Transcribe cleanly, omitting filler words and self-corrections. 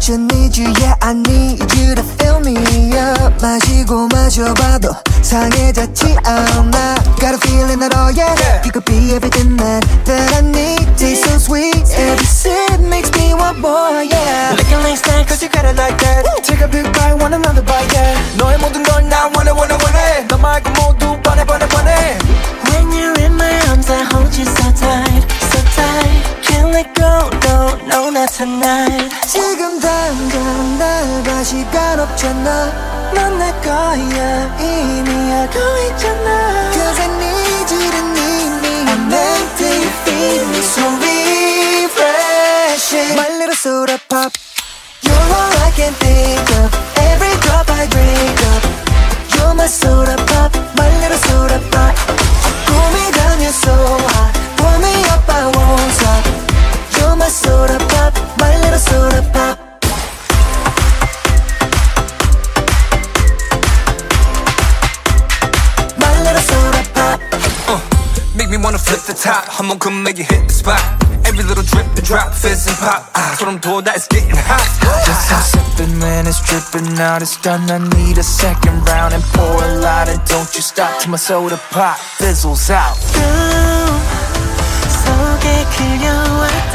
I need you, yeah I need you to fill me up. 마시고 마셔봐도 상해졌지 않아. Got a feeling that oh yeah, you could be everything that I need. Taste so sweet, every sip makes me want more, yeah. Licking like snack cause you got it like that. Take a big bite, want another bite, yeah. 너의 모든 걸 나 원해 너 말고 모두 번해 When you're in my arms I hold you so tight, so tight. Can't let go, no, not tonight. 지금 당장 날 봐 시간 없잖아. 넌 내 거야 이미 알고 있잖아. Cause I need you to need me. I'm empty, you feed me so refreshing. My little soda pop. You're all I can think of. Every drop I drink up. You're my soda pop, my little soda pop. Cool me down, you're so hot. Pull me up, I won't stop. You're my soda pop, my little soda pop. My little soda pop. Make me wanna flip the top. 한번 come make you hit the spot. Every little drip and drop, fizz and pop. 소름 돋아, it's getting hot. Just I'm sipping when it's dripping out. It's done, I need a second round. And pour a lot and don't you stop till my soda pop fizzles out. 속에 그려왔던